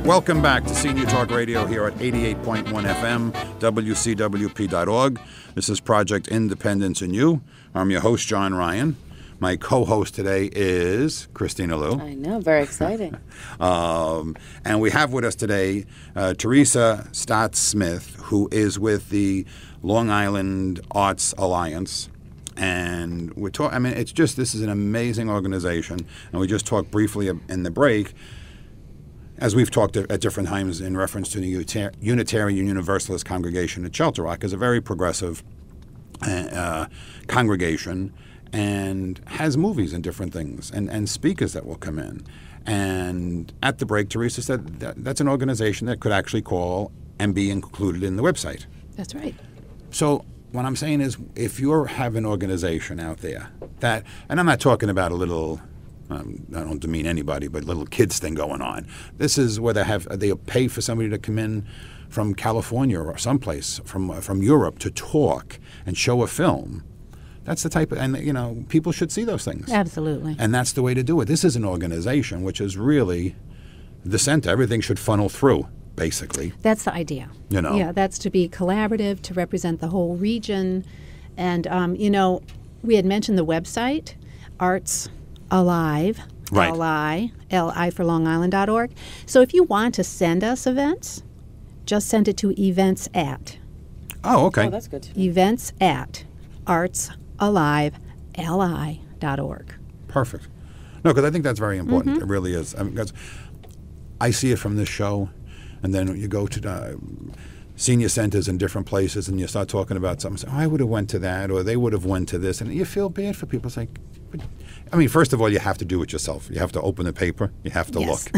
Welcome back to Senior Talk Radio here at 88.1 FM, WCWP.org. This is Project Independence in You. I'm your host, John Ryan. My co-host today is Christina Liu. I know, very exciting. And we have with us today Teresa Stott-Smith, who is with the Long Island Arts Alliance. And we're talking, I mean, it's just, this is an amazing organization. And we just talked briefly in the break, as we've talked at different times in reference to the Unitarian Universalist congregation at Shelter Rock, is a very progressive congregation and has movies and different things and speakers that will come in. And at the break, Teresa said that's an organization that could actually call and be included in the website. That's right. So what I'm saying is, if you have an organization out there that, and I'm not talking about a little, I don't demean anybody, but little kids thing going on. This is where they pay for somebody to come in from California or someplace from Europe to talk and show a film. That's the type of, and you know, people should see those things. Absolutely. And that's the way to do it. This is an organization which is really the center. Everything should funnel through, basically. That's the idea. You know. Yeah, that's to be collaborative, to represent the whole region. And, you know, we had mentioned the website, Arts Alive, right. L-I for LongIsland.org. So if you want to send us events, just send it to events at. Oh, okay. Oh, that's good to know. Events at artsaliveli.org. Perfect. No, because I think that's very important. Mm-hmm. It really is. I mean, because I see it from this show, and then you go to the senior centers in different places, and you start talking about something. Say, I would have went to that, or they would have went to this, and you feel bad for people. It's like, I mean, first of all, you have to do it yourself. You have to open the paper. You have to look.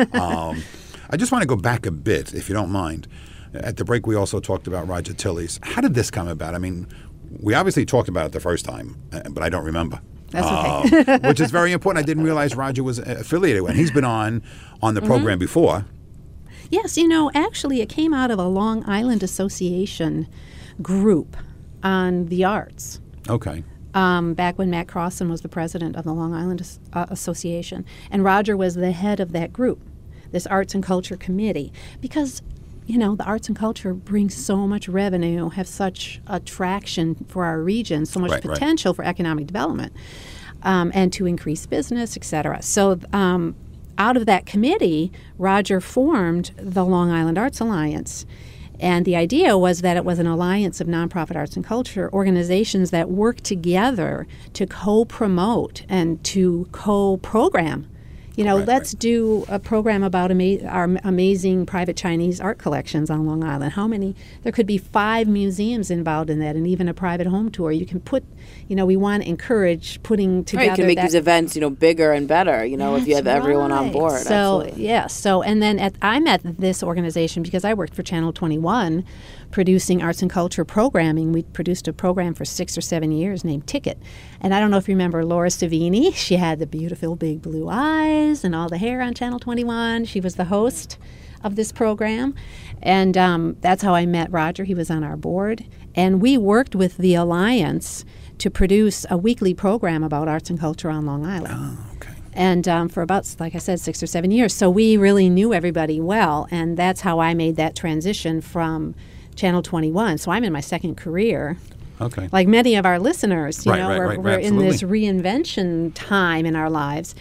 I just want to go back a bit, if you don't mind. At the break, we also talked about Roger Tilley's. How did this come about? I mean, we obviously talked about it the first time, but I don't remember. That's okay. Which is very important. I didn't realize Roger was affiliated with. And he's been on the program before. Yes, you know, actually it came out of a Long Island Association group on the arts. Okay. Back when Matt Crossan was the president of the Long Island Association. And Roger was the head of that group, this Arts and Culture Committee, because, you know, the arts and culture brings so much revenue, have such attraction for our region, so much potential for economic development, and to increase business, et cetera. So out of that committee, Roger formed the Long Island Arts Alliance. And the idea was that it was an alliance of nonprofit arts and culture organizations that work together to co-promote and to co-program. You know, let's do a program about our amazing private Chinese art collections on Long Island. How many? There could be 5 museums involved in that, and even a private home tour. You can put, you know, we want to encourage putting together. Right, you can make these events, you know, bigger and better, you know, if you have everyone on board. So, absolutely. yeah. So, and then I'm at this organization because I worked for Channel 21 producing arts and culture programming. We produced a program for 6 or 7 years named Ticket. And I don't know if you remember Laura Savini. She had the beautiful big blue eyes and all the hair on Channel 21. She was the host of this program. And that's how I met Roger. He was on our board. And we worked with the Alliance to produce a weekly program about arts and culture on Long Island. Oh, okay. And for about, like I said, 6 or 7 years. So we really knew everybody well. And that's how I made that transition from Channel 21. So I'm in my second career. Okay. Like many of our listeners, Right, we're in this reinvention time in our lives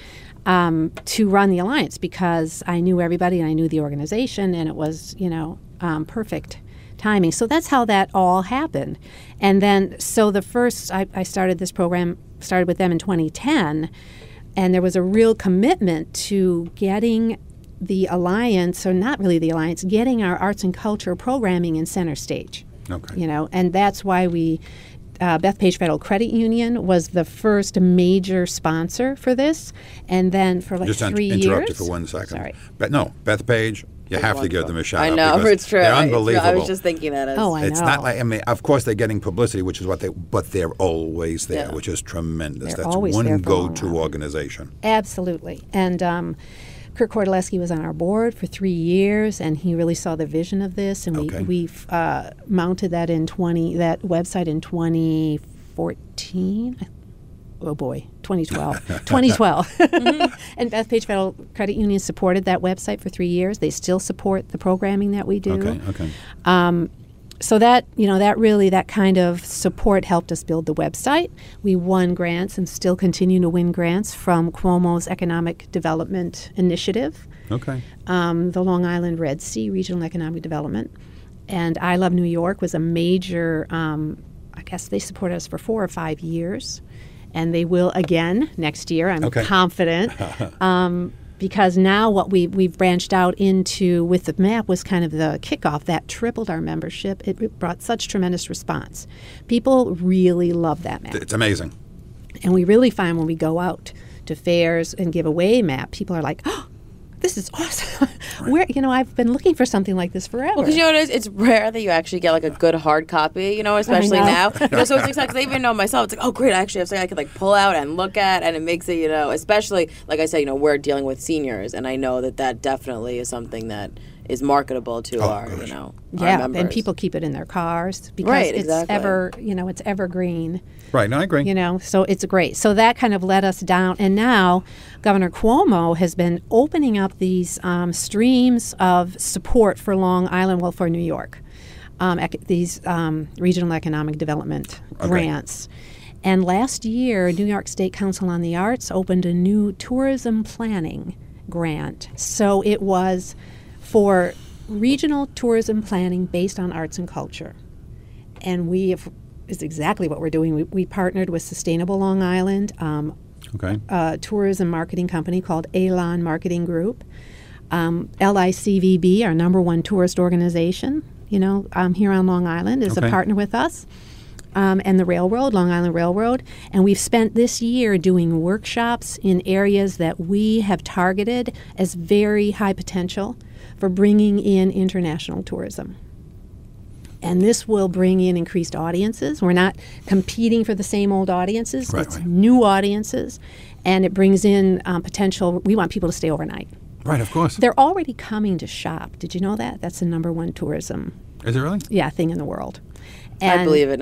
to run the Alliance because I knew everybody and I knew the organization, and it was, you know, perfect timing. So that's how that all happened. And then, so the first, I started this program, started with them in 2010, and there was a real commitment to getting the Alliance, or not really the Alliance, getting our arts and culture programming in center stage. Okay. You know, and that's why we, Bethpage Federal Credit Union was the first major sponsor for this, and then for like 3 years. Just interrupt you for 1 second. Sorry. But no, Bethpage, you have to give them a shout out. I know, because it's true. They're unbelievable. I was just thinking that. Oh, I know. It's not like, I mean, of course they're getting publicity, which is but they're always there, which is tremendous. They're That's always one there for Long go-to Island. organization. Absolutely. And Kurt Kordaleski was on our board for 3 years, and he really saw the vision of this, and we mounted that website in 2014. oh boy, 2012. And Bethpage Federal Credit Union supported that website for 3 years. They still support the programming that we do. Okay. So that, that kind of support helped us build the website. We won grants and still continue to win grants from Cuomo's Economic Development Initiative, Okay. the Long Island Red Sea Regional Economic Development. And I Love New York was a major, I guess they supported us for 4 or 5 years. And they will again next year, I'm confident. Because now what we've branched out into with the map was kind of the kickoff. That tripled our membership. It brought such tremendous response. People really love that map. It's amazing. And we really find when we go out to fairs and give away a map, people are like, oh, this is awesome. Where, I've been looking for something like this forever. Well, because what it is, it's rare that you actually get like a good hard copy, especially now. So it's exciting because I even know myself, it's like, oh great, I actually have something I could like pull out and look at, and it makes it, especially like I said, we're dealing with seniors, and I know that definitely is something that is marketable to our members. And people keep it in their cars because it's it's evergreen. Right, no, I agree. So it's great. So that kind of led us down, and now Governor Cuomo has been opening up these streams of support for Long Island, for New York, these regional economic development grants. And last year, New York State Council on the Arts opened a new tourism planning grant. So it was for regional tourism planning based on arts and culture. And is exactly what we're doing. We partnered with Sustainable Long Island, a tourism marketing company called Elan Marketing Group. LICVB, our number one tourist organization, here on Long Island, is a partner with us. And the railroad, Long Island Railroad. And we've spent this year doing workshops in areas that we have targeted as very high potential for bringing in international tourism. And this will bring in increased audiences. We're not competing for the same old audiences. It's new audiences. And it brings in potential. We want people to stay overnight. Right, of course. They're already coming to shop. Did you know that? That's the number one tourism. Is it really? Yeah, thing in the world. And I believe it.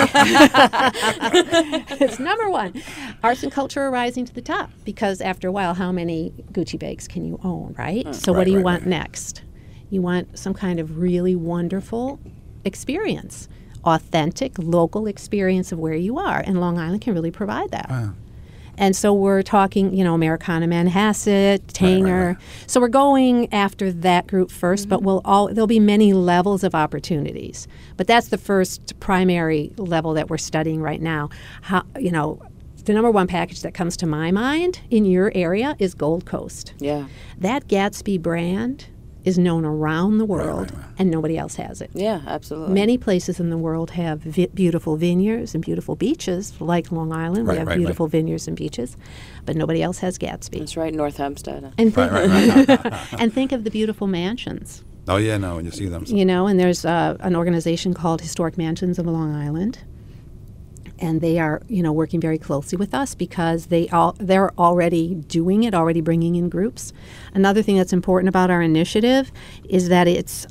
It's number one. Arts and culture are rising to the top because after a while, how many Gucci bags can you own, right? So what do you want next? You want some kind of really wonderful experience, authentic, local experience of where you are. And Long Island can really provide that. Wow. And so we're talking, Americana Manhasset, Tanger. So we're going after that group first, but there'll be many levels of opportunities. But that's the first primary level that we're studying right now. How, the number one package that comes to my mind in your area is Gold Coast. Yeah. That Gatsby brand is known around the world, and nobody else has it. Yeah, absolutely. Many places in the world have beautiful vineyards and beautiful beaches, like Long Island. We have beautiful vineyards and beaches, but nobody else has Gatsby. That's right, North Hempstead. And and think of the beautiful mansions. Oh, yeah, no, when you see them. And there's an organization called Historic Mansions of Long Island. And they are, working very closely with us because they're already doing it, already bringing in groups. Another thing that's important about our initiative is that it's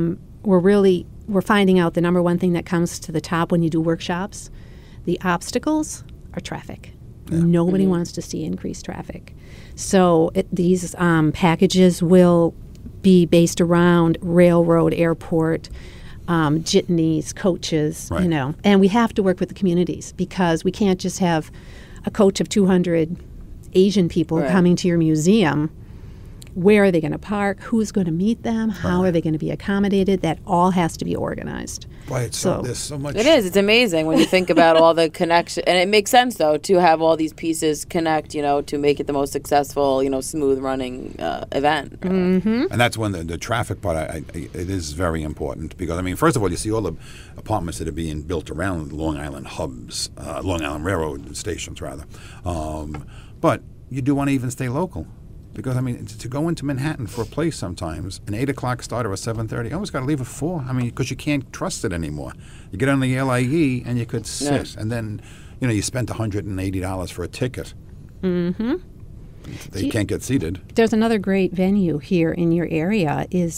we're finding out the number one thing that comes to the top when you do workshops. The obstacles are traffic. Yeah. Nobody wants to see increased traffic. So these packages will be based around railroad, airport, jitneys, coaches, and we have to work with the communities because we can't just have a coach of 200 Asian people coming to your museum. Where are they going to park? Who's going to meet them? How are they going to be accommodated? That all has to be organized. Right. So there's so much. It is. It's amazing when you think about all the connection. And it makes sense, though, to have all these pieces connect, to make it the most successful, smooth running event. Mm-hmm. And that's when the traffic part, it is very important because, first of all, you see all the apartments that are being built around Long Island hubs, Long Island Railroad stations, rather. But you do want to even stay local. Because, to go into Manhattan for a place sometimes, an 8 o'clock start or a 7:30, I always got to leave at 4. Because you can't trust it anymore. You get on the LIE and you could sit. Yeah. And then, you spent $180 for a ticket. Mm-hmm. They can't get seated. There's another great venue here in your area is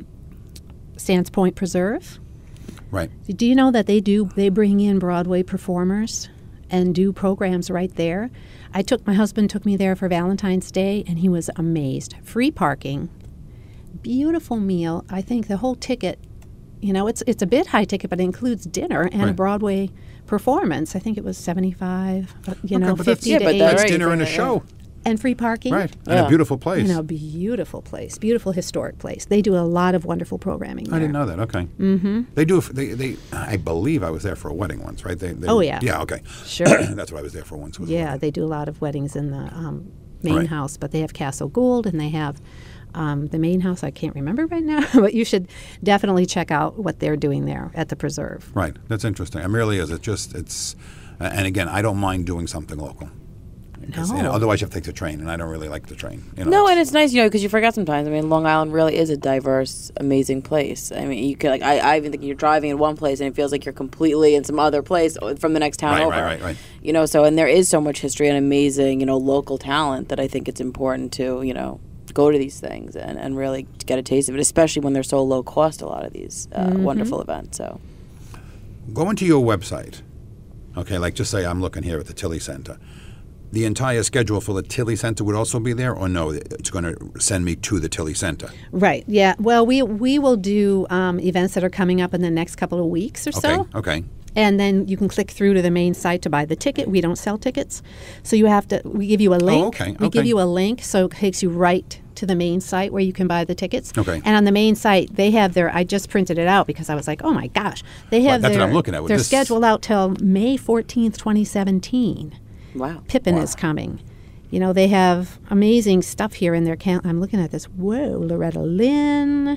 Sands Point Preserve. Right. Do you know that they bring in Broadway performers? and do programs right there. My husband took me there for Valentine's Day, and he was amazed. Free parking, beautiful meal. I think the whole ticket, it's a bit high ticket, but it includes dinner and a Broadway performance. I think it was $75, but 50 to 80. That's dinner and a show. And free parking. Right. And a beautiful place. Beautiful place. Beautiful historic place. They do a lot of wonderful programming there. I didn't know that. Okay. Mm-hmm. They do. I believe I was there for a wedding once, right? Oh, yeah. Yeah, okay. Sure. That's what I was there for once. They do a lot of weddings in the main house, but they have Castle Gould, and they have the main house. I can't remember right now, but you should definitely check out what they're doing there at the Preserve. Right. That's interesting. It really is. And again, I don't mind doing something local. No. Otherwise, you have to take the train, and I don't really like the train. No, and it's nice, because you forget sometimes. I mean, Long Island really is a diverse, amazing place. I mean, you could I even think you're driving in one place, and it feels like you're completely in some other place from the next town over. Right. And there is so much history and amazing, local talent that I think it's important to, go to these things and really get a taste of it, especially when they're so low cost. A lot of these wonderful events. So, go into your website. Okay, like just say I'm looking here at the Tilly Center. The entire schedule for the Tilly Center would also be there, or no, it's going to send me to the Tilly Center? Right, yeah. Well, we will do events that are coming up in the next couple of weeks or so. Okay. And then you can click through to the main site to buy the ticket. We don't sell tickets. So we give you a link. Oh, okay. We give you a link, so it takes you right to the main site where you can buy the tickets. Okay. And on the main site, they have I just printed it out because I was like, oh my gosh. They have that's what I'm looking at. They're scheduled out till May 14th, 2017. Wow. Pippin is coming. They have amazing stuff here in their I'm looking at this. Whoa, Loretta Lynn.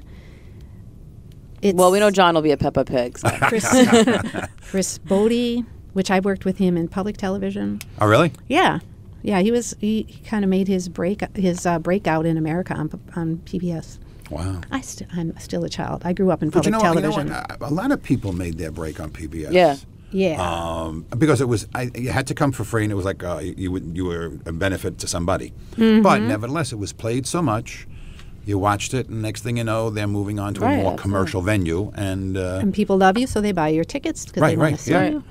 We know John will be a Peppa Pig. So. Chris Bodie, which I worked with him in public television. Oh, really? Yeah. Yeah, he kind of made his breakout in America on PBS. Wow. I'm still a child. I grew up in public television. A lot of people made their break on PBS. Yeah. Because it was, you had to come for free, and it was like you were a benefit to somebody. Mm-hmm. But nevertheless, it was played so much, you watched it, and next thing you know, they're moving on to a more commercial venue, and people love you, so they buy your tickets because they want to see you.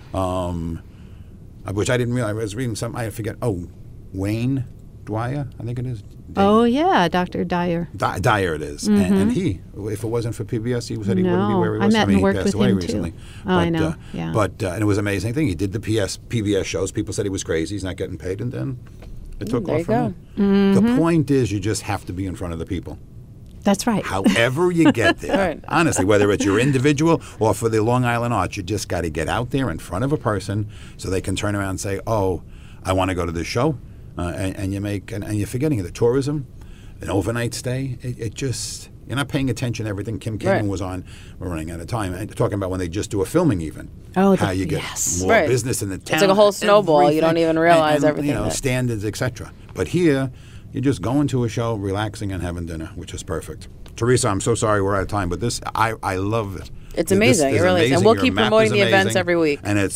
Which I didn't realize. I was reading something. I forget. Oh, Wayne Dwyer, I think it is. Oh yeah, Dr. Dyer. Dyer it is, mm-hmm. and he, if it wasn't for PBS, he said he wouldn't be where he was. I met and worked with him recently. Too. I know. Yeah. But and it was an amazing thing. He did the PBS shows. People said he was crazy. He's not getting paid, and then it took off from there. Mm-hmm. The point is, you just have to be in front of the people. That's right. However you get there. Right. Honestly, whether it's your individual or for the Long Island Arts, you just got to get out there in front of a person so they can turn around and say, "Oh, I want to go to this show," and you're forgetting the tourism. An overnight stay, it just, you're not paying attention to everything. Kim Kamen was on, we're running out of time, and talking about when they just do a filming even. Oh, how you get more business in the town. It's like a whole snowball. You don't even realize everything. Standards, etc. But here, you're just going to a show, relaxing, and having dinner, which is perfect. Teresa, I'm so sorry we're out of time, but this, I love it. It's amazing. It really is. And we'll keep promoting the events every week. And it's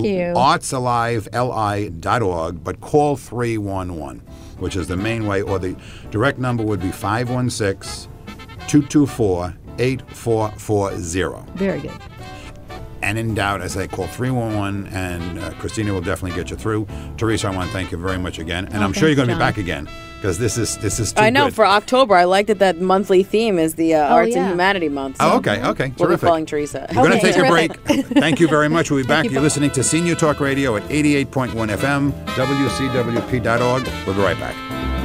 artsalive.li.org, but call 311. Which is the main way, or the direct number would be 516-224-8440. Very good. And in doubt, as I call 311, and Christina will definitely get you through. Teresa, I want to thank you very much again, and I'm sure you're going to be back again because this is too I know good. For October, I like that monthly theme is the Arts and Humanity Month. So okay, We'll terrific. be calling Teresa. We're going to take a break. Thank you very much. We'll be back. You're listening to Senior Talk Radio at 88.1 FM, WCWP.org. We'll be right back.